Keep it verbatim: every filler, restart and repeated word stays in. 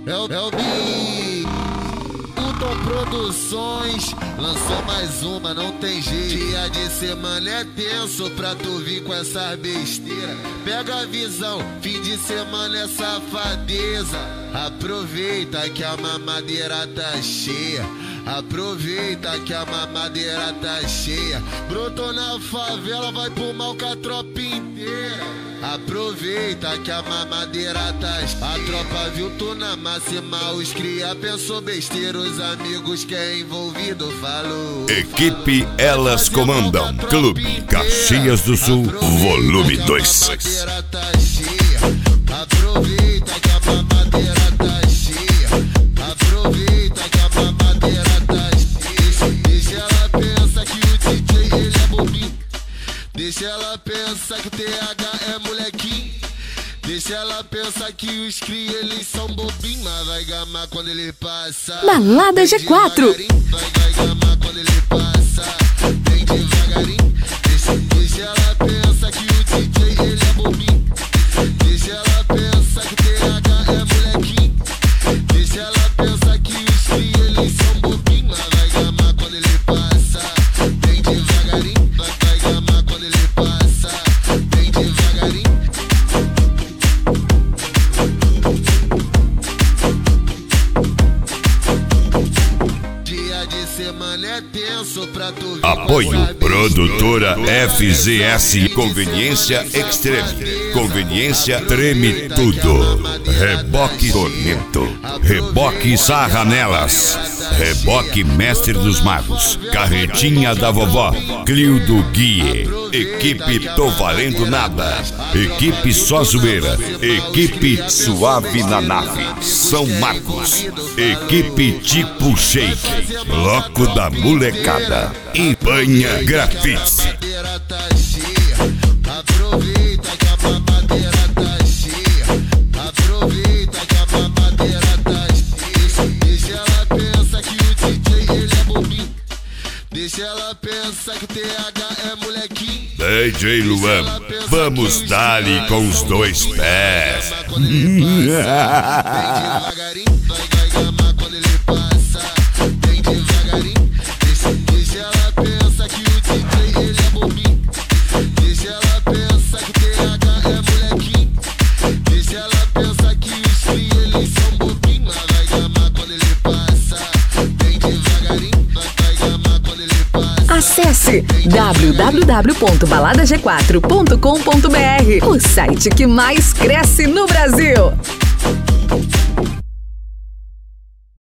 É o, é o Bi. Puton Produções lançou mais uma, não tem jeito. Dia de semana é tenso pra tu vir com essas besteiras. Pega a visão, fim de semana é safadeza. Aproveita que a mamadeira tá cheia. Aproveita que a mamadeira tá cheia. Brotou na favela, vai pro mal com a tropa inteira. Aproveita que a mamadeira tá cheia. A tropa viu tu na máxima, os cria pensou besteira, os amigos que é envolvido falou. Equipe Elas Comandam, Clube Caxias do Sul, volume dois. Aproveita que a mamadeira tá cheia. Aproveita que a mamadeira tá cheia. Deixa ela pensar que o D J ele é bobinho. Deixa ela pensar que o T H é molequinho. Deixa ela pensar que os cria eles são bobinhos, mas vai gamar quando ele passa. Balada G quatro. Vai, vai gamar quando ele passa. Vem devagarinho. Deixa, deixa ela pensar que o D J ele é bobinho. Deixa ela pensar que o T H é molequinho. Deixa ela pensar que os cria eles são bobinhos, mas vai gamar quando ele passa. Vem devagarinho. Vai, vai gamar quando ele passa. Vem devagarinho. Dia de semana é tenso pra tu vir. Apoio Produtora F Z S, Conveniência Extreme, Conveniência Treme Tudo, Reboque Tormento, Reboque Sarranelas, Reboque Mestre dos Magos, Carretinha da Vovó, Clio do Guie, Equipe Tô Valendo Nada, Equipe Só Zoeira, Equipe Suave na Nave, São Marcos, Equipe Tipo Shake, Loco da Molecada e Banha Grafite. Aproveita que a mamadeira tá cheia. Aproveita que a mamadeira tá cheia. Deixa ela pensar que o D J ele é bobinho. Deixa ela pensar que o T H é molequinho. D J Luan, vamos dar-lhe com os dois pés. Vem devagarinho, vai, vai gamar quando ele passa. Vem devagarinho. Deixa, deixa ela pensar que o D J ele é bobinho. Deixa ela pensar que o T H é molequinho. Deixa ela pensar que os cria eles são bobinhos, mas vai gamar quando ele passa. Vem devagarinho, vai, vai gamar quando ele passa. Acesse w w w ponto balada g quatro ponto com ponto b r, o site que mais cresce no Brasil.